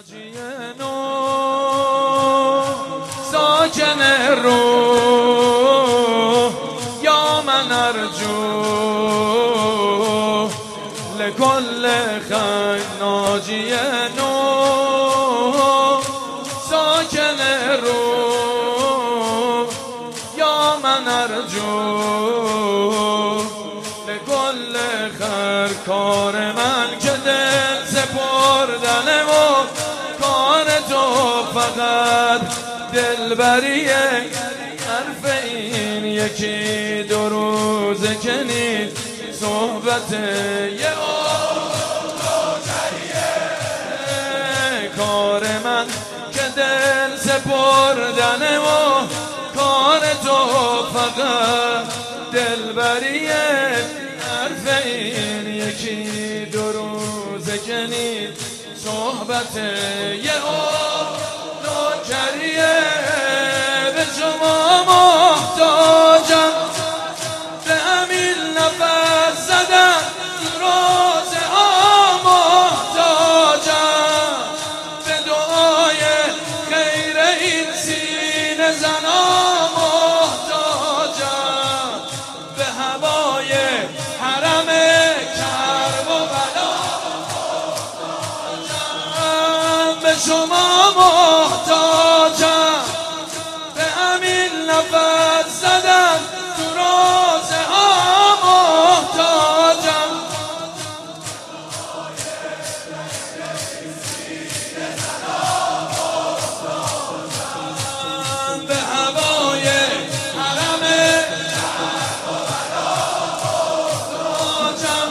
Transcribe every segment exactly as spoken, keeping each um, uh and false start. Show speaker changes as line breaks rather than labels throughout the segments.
ناجی نو ساکن روح یا من ارجو لكل خیر ناجی نو ساکن روح یا من ارجو لكل خیر کار من که دل سپردنه و کار تو فقط دلبریه حرف این یکی دو روزه که نیست صحبت یه کار من که دل سپردنه و کار تو فقط دلبریه حرف این یکی دو روزه که نیست صحبت یه نوکریه به شما محتاجم به همین نفس زدن روزه ها محتاجم به دعای خیر این سینه زنا محتاجم به هوای حرم کرب و بلا محتاجم به شما محتاجم به همین نفس زدن تو روزه ها محتاجم به هوای حرم محتاجم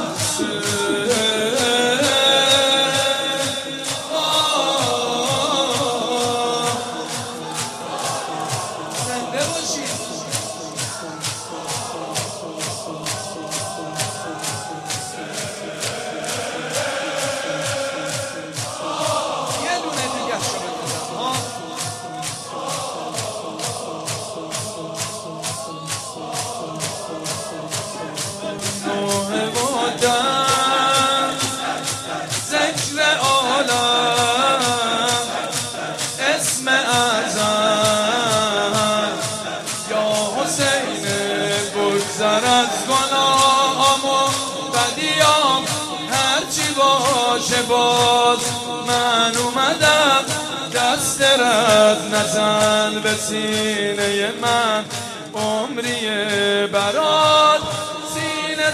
زنده باشید یه دونه دیگه شما بزن ها نوح بودم ذکر عالم اسم اعظم یا حسین بگذر از گناهام و بدیام هرچی باشه باز من اومدم دست رد نزن به سینه من عمری برات سینه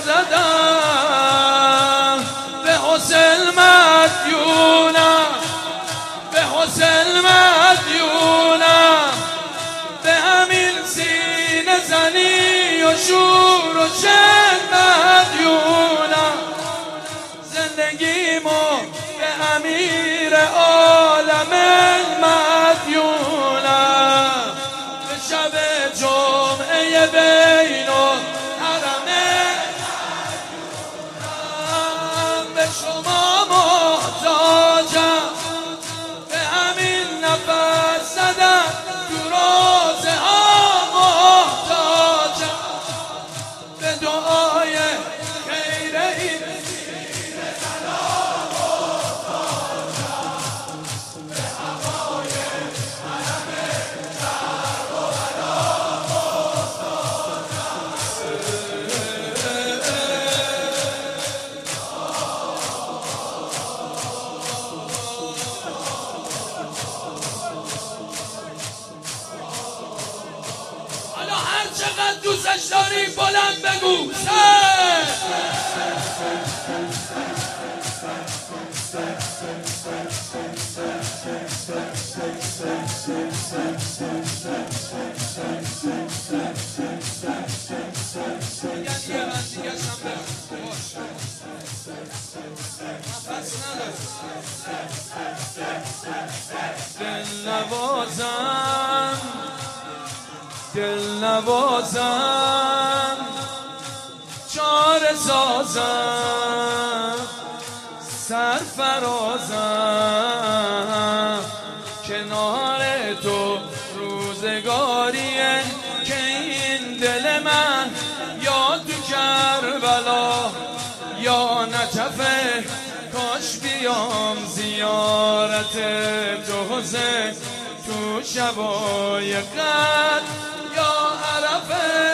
زدم به حسین مدیونم به حسین مدیونم به همین سینه زنی و شور و چن مدیونم زندگیمو به امیر عالم مدیونم به شب جمعه بین و حرم مدیونم به شما محتاجم به همین نفس زدن تو روزه ها محتاجم به دعای خیر این سینه زنا محتاجم به هوای حرم کرب و بلا حالا هر چقدر دوستش داری بلند بگو سر دیگه من دیگه شم باش نفس ندارم دل نوازم دل نوازم چاره سازم سرفرازم کنار تو روزگاریه که این دل من یا تو کربلا یا نجفه کاش بیام زیاد زیارت تو حسین تو شبای قدر یا عرفه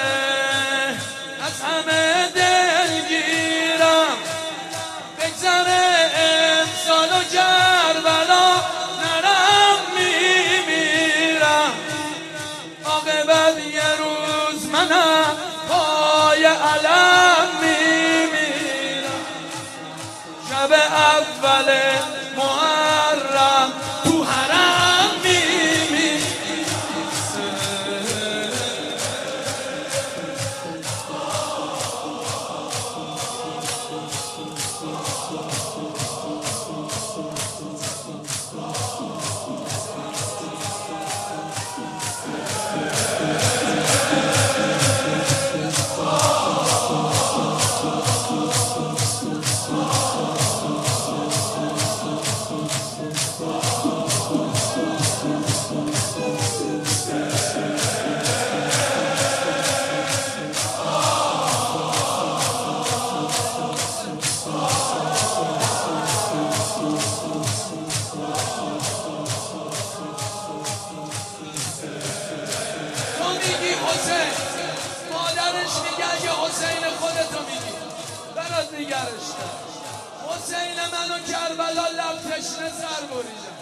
از همه دلگیرم بگذره امسال و کربلا نرم میمیرم عاقبت یه روز منم پای علم میمیرم شب اول محرم تو حرم میمیرم حسین مادرش میگه که حسین خودتو میگی برات نگرش کرد حسین منو کربلا لب تشنه سر بریدم